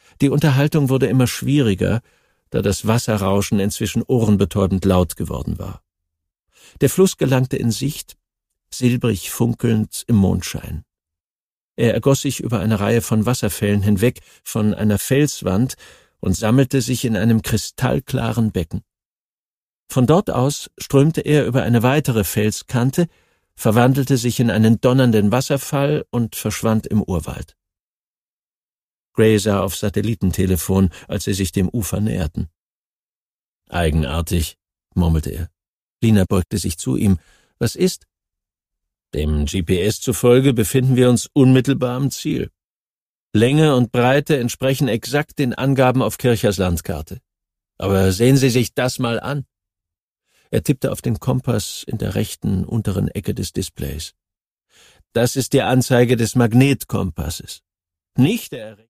Die Unterhaltung wurde immer schwieriger, da das Wasserrauschen inzwischen ohrenbetäubend laut geworden war. Der Fluss gelangte in Sicht, silbrig funkelnd im Mondschein. Er ergoss sich über eine Reihe von Wasserfällen hinweg von einer Felswand und sammelte sich in einem kristallklaren Becken. Von dort aus strömte er über eine weitere Felskante, verwandelte sich in einen donnernden Wasserfall und verschwand im Urwald. Gray sah aufs Satellitentelefon, als sie sich dem Ufer näherten. »Eigenartig«, murmelte er. Lina beugte sich zu ihm. »Was ist?« »Dem GPS zufolge befinden wir uns unmittelbar am Ziel. Länge und Breite entsprechen exakt den Angaben auf Kirchers Landkarte. Aber sehen Sie sich das mal an.« Er tippte auf den Kompass in der rechten unteren Ecke des Displays. »Das ist die Anzeige des Magnetkompasses. Nicht der